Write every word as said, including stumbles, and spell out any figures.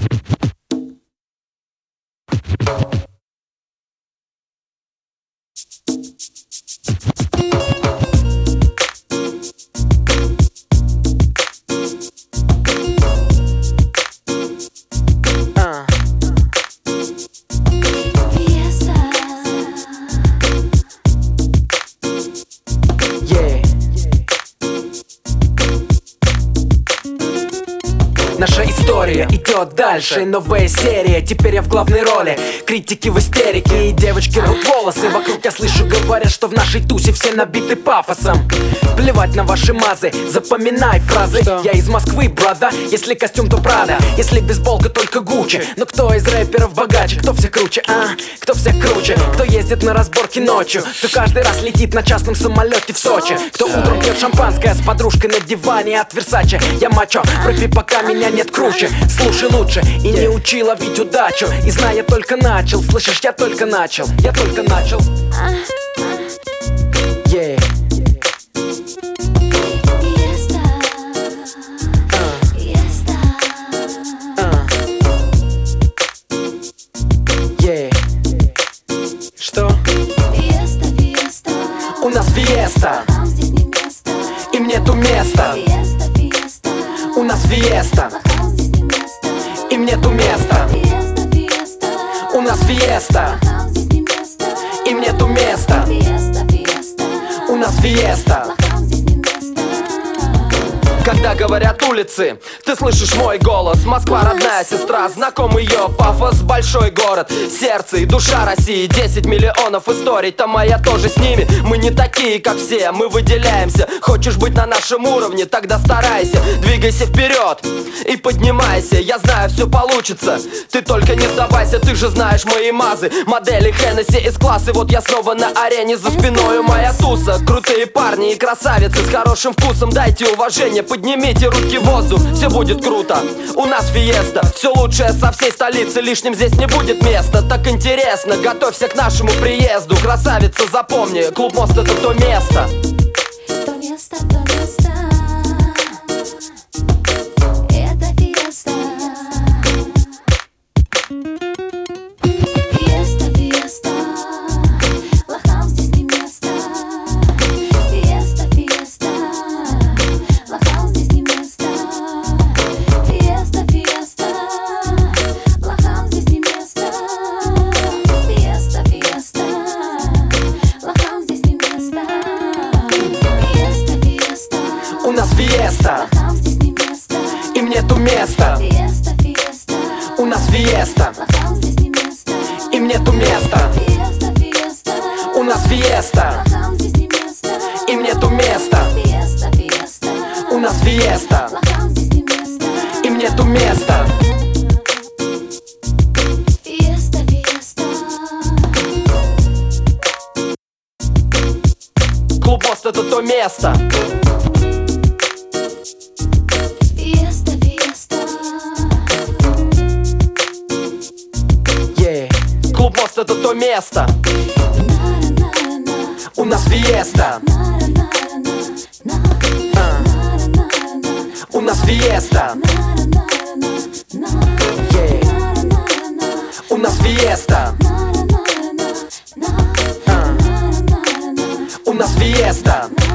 Наша история идет дальше, новая серия, теперь я в главной роли. Критики в истерике и девочки рвут волосы. Вокруг я слышу, говорят, что в нашей тусе все набиты пафосом. Плевать на ваши мазы, запоминай фразы. Я из Москвы, брата, если костюм, то Прада. Если бейсболка, только Гуччи. Но кто из рэперов богаче, кто все круче, а? Кто все круче, кто ездит на разборки ночью, кто каждый раз летит на частном самолете в Сочи, кто утром пьет шампанское с подружкой на диване от Версаче. Я мачо, пропи, пока меня нет круче. Слушай лучше и не учи ловить удачу. И знай, я только начал, слышишь, я только начал. Я только начал. Yeah. Что? Фиеста, фиеста. У нас фиеста. Лохам здесь не место. Им нету места. Фиеста, фиеста. У нас фиеста. Лохам здесь не место. Им нету места. Фиеста, фиеста. У нас фиеста. Лохам здесь не место. Им нету места. Фиеста, фиеста. У нас фиеста. Лохам здесь не место. Когда говорят улицы, ты слышишь мой голос. Москва родная сестра, знаком ее пафос. Большой город, сердце и душа России. Десять миллионов историй, там моя тоже с ними. Мы не такие, как все, мы выделяемся. Хочешь быть на нашем уровне, тогда старайся. Двигайся вперед и поднимайся. Я знаю, все получится, ты только не сдавайся. Ты же знаешь мои мазы, модели Хеннесси из класса. Вот я снова на арене, за спиною моя туса. Крутые парни и красавицы с хорошим вкусом. Дайте уважение, поднимите руки в воздух, все будет круто. У нас фиеста, все лучшее со всей столицы. Лишним здесь не будет места. Так интересно, готовься к нашему приезду. Красавица, запомни, клуб Мост — это то место. То место, то место. Это фиеста. Фиеста, фиеста. Лохам здесь не место. Фиеста, фиеста. Лохам здесь не место. Фиеста, фиеста. Лохам здесь не место. Фиеста, фиеста. Лохам здесь не место. Фиеста, фиеста. У нас фиеста. Лохам здесь не место. Им нету места. Фиеста, фиеста. У нас фиеста. Лохам здесь не место. Им нету места. Фиеста, фиеста. У нас фиеста. Лохам здесь не место. Им нету места. Фиеста, фиеста. У нас фиеста. Лохам здесь не место. Им нету места. Фиеста, фиеста. Клуб Мост — это то место. Фиеста, фиеста. Yeah. Клуб Мост — это то место. На-на-на-на. У нас фиеста. На-на-на-на. А. На-на-на-на. У нас фиеста. На-на-на-на. Yeah. На-на-на-на. У нас фиеста. На-на-на-на. А. На-на-на-на. У нас фиеста.